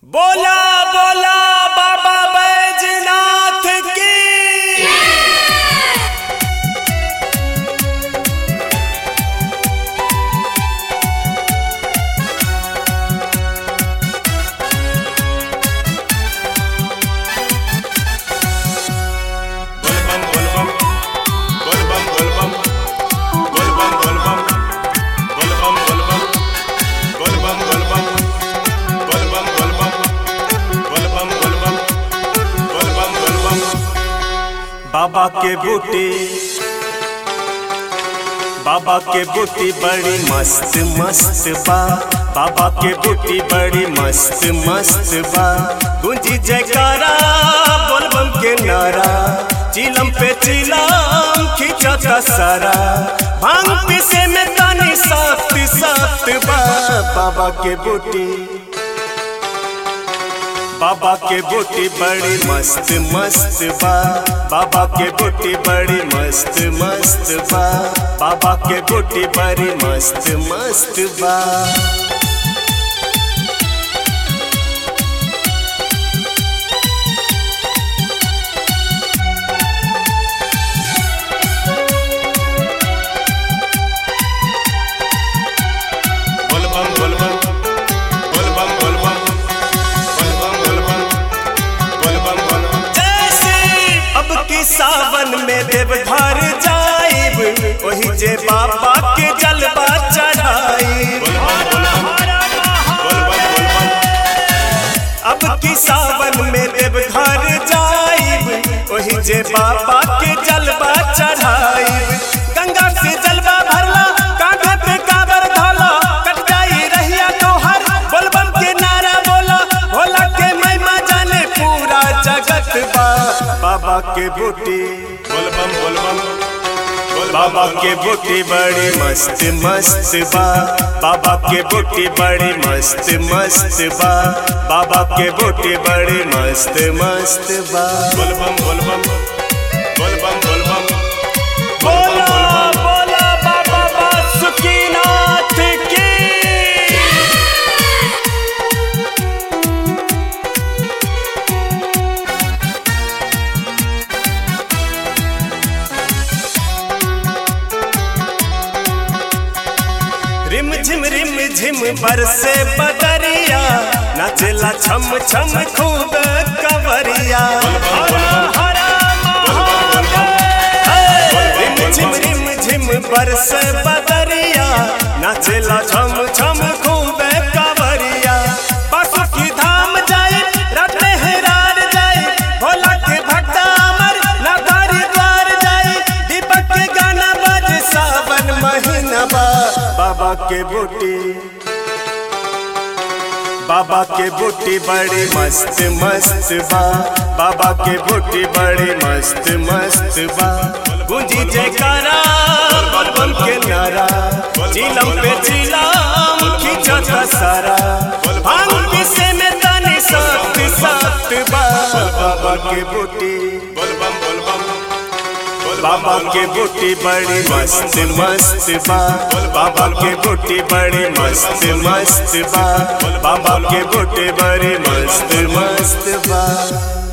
बोला बोला बाबा बैजनाथ की। बाबा के बूटी बड़ी मस्त मस्त बा। बाबा के बूटी बड़ी मस्त मस्त बा। गूंजी जयकारा बोलबम के नारा, चिलम पे चिलम खींचा सारा। भांग पीसे में तानी साथ साथ बा। बाबा के बूटी बड़ी मस्त मस्त बा। बाबा के बूटी बड़ी मस्त मस्त बा। बाबा के बूटी बड़ी मस्त मस्त बा। सावन में देवघर जाइब, वही जे बाबा के जलवा चढ़ाइब। अब की सावन में देवघर जाइब, वही जे बाबा के जलवा चढ़ाइब। गंगा से जलवा भरला, कांधे पे कांवर धोला, कट जाई रहिया तोहर बोलबम के नारा बोला। भोला के महिमा जाने पूरा जगत बा। बाबा के बूटी बाबा के बूटी बड़ी मस्त मस्त बा। बाबा के बूटी बड़ी मस्त मस्त बा। बाबा के बूटी बड़ी मस्त मस्त बा। बोलबम बोलबम बोलबम बोलबम बोला बोला बाबा बासुकीनाथ की। रिम झिम बरसे बदरिया, नाचला छम छम खूब कवरिया। रिम झिम बरसे बदरिया, नाचला छम छम खूब कवरिया। बासुकी धाम जाए राते हैरान जाए, भोला के भक्ता अमर नाधारी द्वार जाए। दीपक के गाना बाजे सावन महीना बा। बाबा के बूटी बड़ी मस्त मस्त बा। बाबा के बूटी बड़ी मस्त मस्त बा। गूंजी जयकारा बोलबम के नारा, चिलम पे चिलम खींचा सारा। भांग पीसे में तानी साथ साथ बा। बाबा के बूटी बड़ी मस्त मस्त बा। बाबा के बूटी बड़ी मस्त मस्त बा। बाबा के बूटी बड़ी मस्त मस्त बा।